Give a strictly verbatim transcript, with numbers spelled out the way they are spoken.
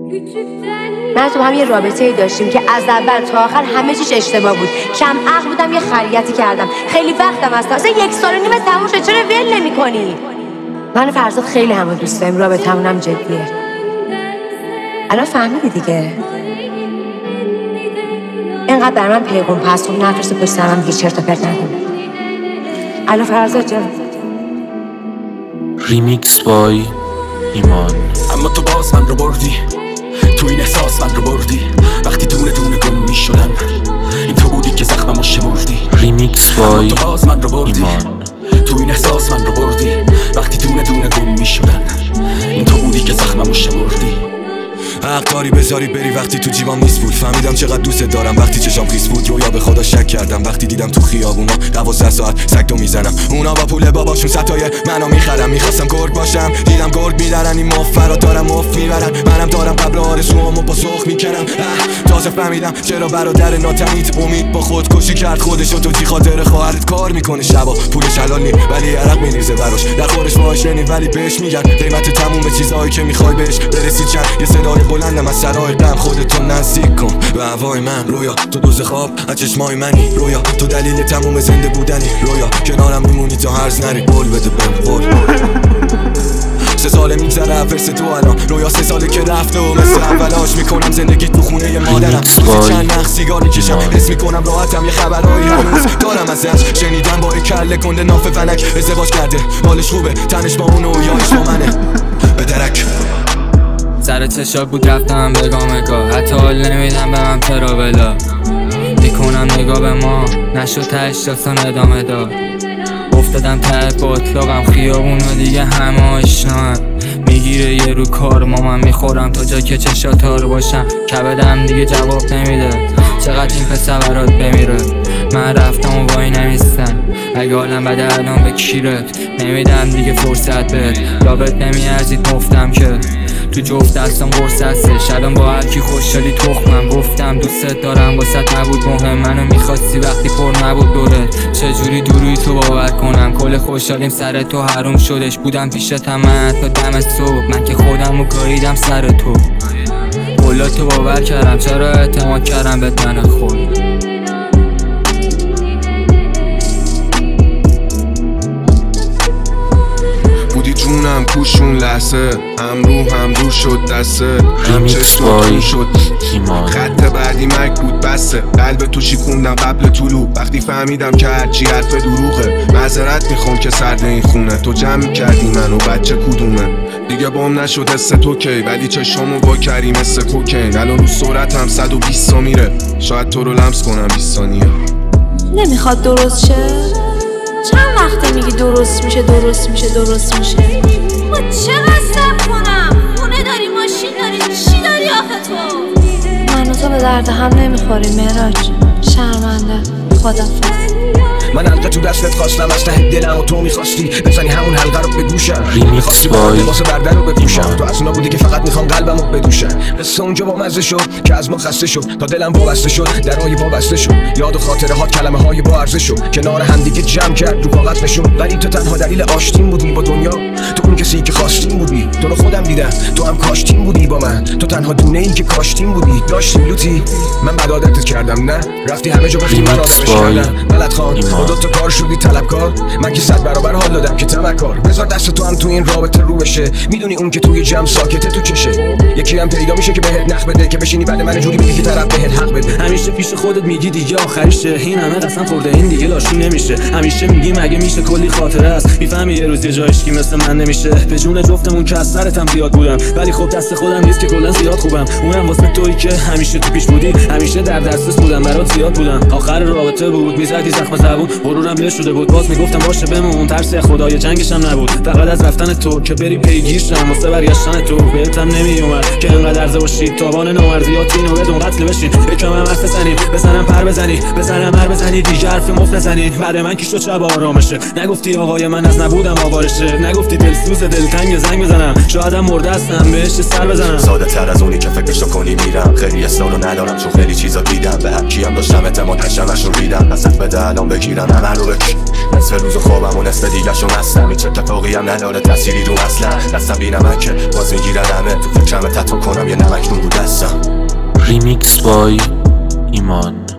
من تو هم یه رابطه‌ای داشتیم که از اول تا آخر همه چیش اشتباه بود. کم عقل بودم، یه خریتی کردم. خیلی وقتم هست، اصلا یک سال و نیمه تموم شد، چرا ول نمی‌کنی؟ من و فرزاد خیلی همو دوست داریم، رابطه‌مون هم جدیه. الان فهمیدی دیگه؟ اینقدر بر من پیغام پس خون نفرست پشت سرم دیگه چرت و پرت نکنه. الان فرزاد جان. ریمیکس بای ایمان. اما تو باز من رو بردی، تو این احساس من رو بردی. وقتی دونه دونه گم می شدم، این تو بودی که زخممو شمردی. ریمیکس بای تو باز من رو بردی، ایمان. تو این احساس من رو بردی. وقتی دونه دونه گم می شدم، این تو بودی که زخممو شمردی. حق داری بذاری بری وقتی تو جیبام نیست بود. فهمیدم چقدر دوست دارم وقتی چشام خیس بود. جو یا به خدا شک کردم وقتی دیدم تو خیابونا دوازده ساعت سگدو میزنم. اونا با پول باباشون ستای منو میخرم. میخواستم گرگ باشم، دیدم گرگ میدارن. این مفرا دارم مف میبرن، منم دارم قبل آرزوامو با سرخ میکنم. تازه فهمیدم چرا برادر ناتمیت امید با خودکشی کرد خودشو. تو جی خاطر خواهرت کار میکنه شبا، پولش حلال نی ولی عرق میریزه براش. در خورش باهاش نی ولی بهش میگن قیمت تموم چیزایی که میخوای بهش برسی. چند یه صدای بلندم از سرای غم، خودتو نزدیک کن به هوای من. رویا تو دوز خواب از چشمای منی، رویا تو دلیل تموم زنده بودنی. رویا کنارم میمونی تا هرز نری، قول بده بهم قول. سه ساله میگذره ورس تو الان، رویا سه ساله که رفته و مثل اولاش میکنم زندگی تو خونه مادرم. روزی چند نخ سیگار میکشم، حس میکنم راحتم. یه خبرایی هنوز دارم ازش، شنیدم با یک کله کنده ناف فنک ازدواج کرده. حالش خوبه، تنش با اونو یایش با منه. به درک سر چشا بود رفتم بگاه مگاه، حتی حال نمیدم به من تراولا. میکنم نگاه به ما نشد تش داستان ادامه داد. افتادم ته باطلاقم خیابون و دیگه همه آشنام. میگیره یه رو کار مامان میخورم تا جا که چشا تار باشم. کبدم دیگه جواب نمیده، چقدر این پسر برات بمیره. من رفتم و وای نمیستم، اگه حالم بده الان به کیرت نمیدم دیگه فرصت بهت. رابط نمیارزید مفتم که تو جفت دستم قرص هستش. الان با هر کی خوشحالی تخمم. گفتم دوست دارم واسط نبود مهم، منو میخواستی وقتی پر نبود دورت. چجوری دوروی تو باور کنم، کل خوشحالیم سر تو حروم شدش. بودم پیشتم من تا دم صبح، من که خودمو گاییدم سر تو. کلا تو باور کردم، چرا اعتماد کردم به تن خود. بودی جونم کوشون لحظه، هم رو هم رو شد دسته، هم چشماتون شد خط بعدی مک بود بسته. قلب تو شیکوندم قبل طلوع، وقتی فهمیدم که هرچی حرف دروغه. معذرت میخوام که سرد این خونه، تو جمع کردی منو بچه کدومه. دیگه بام نشد حس تو کی، ولی چشامو با کری مثل کوکین. الان رو صورتم صد و بیست میره، شاید تو رو لمس کنم بیست ثانیه. نمیخواد درست شه؟ چند وقته میگی درست میشه درست میشه درست میشه؟ ما چقدر صبر کنم؟ خونه داری، ماشین داری، چی داری آخه تو؟ من و تو به درد هم نمیخوریم مهراج، شرمنده. خدافظ. من حلقه تو دستت خواستم از ته دلم و تو میخواستی بزنی همون حلقه رو به گوشم. ریمیکس بای لباس برده رو بپوشم. تو اصلا بودی که فقط میخوام قلبمو بدوشم. قصه اونجا با مزه شد که از ما خسته شد، تا دلم وابسته شد درای وابسته شد. یاد و خاطره ها کلمه های با ارزش شد، کنار هم دیگه جمع کرد رو کاغذ نشون. ولی تو تنها دلیل آشتیم بودی با دنیا، تو اون کسی که خواستیم بودی. تو رو خودم دیدم، تو هم کاشتیم بودی با من. تو تنها دونه ای که کاشتیم بودی. داشتیم لوتی، من بد عادتت کردم نه؟ رفتی همه جا وقتی من آسمش کردم. بلد خان خودت تو کار شدی طلبکار، من که صد برابر حال دادم که تمکار. بذار دست تو هم تو این رابطه رو بشه، میدونی اون که توی جمع ساکته تو چشه. یکی هم پیدا میشه که بهت نخ بده، که بشینی بعد من جوری بگی که طرف بهت حق بده. همیشه پیش خودت میگی دیگه آخریشه، این همه قسم خورده این دیگه لاشی نمیشه. همیشه میگی مگه میشه، کلی خاطره است میفهمی یه روز یه جایش کی مثل من نمیشه. به جون جفتمون که از سرتم زیاد بودم، ولی خب دست خودم نیست که کلا زیاد خوبم. اونم واسه تویی که همیشه تو پیش بودی، همیشه در دسترس بودم برات زیاد بودم. آخر رابطه بود میزدی زخم زبون، غرورم له شده بود باز میگفتم باشه بمون. ترس خدای جنگش هم نبود، فقط از رفتن تو که بری پیگیرشم واسه برگشتن تو. بهتم نمیومد که انقدر عرضه باشی، تاوان نوارزیاتی نو بدون قتل بشین. یکم هم حرف بزنیم بزنم پر بزنی، بزنم هر بزنی دیگه حرف مفت نزنی. بعد من کی شد شب آرامشه، نگفتی آقای من از نبودم آوارشه. نگفتی دلسوز دلتنگ زنگ بزنم، شایدم مرده هستم بهش سر بزنم. ساده تر از اونی که فکرشو کنی میرم، خیلی اصرارو ندارم چون خیلی چیزا دیدم. به هر کیم داشتم اعتماد هشمش رو ریدم. نزد بده الان بگیرم میرم همه رو بک نصف روز خوابم و نصف دیگه شو مستم هیچ اتفاقی هم نداره تأثیری رو اصلا دستم بی نمکه باز میگیرن همه تو فکرم تتو کنم یه نمک نون رو دستم ریمیکس بای ایمان.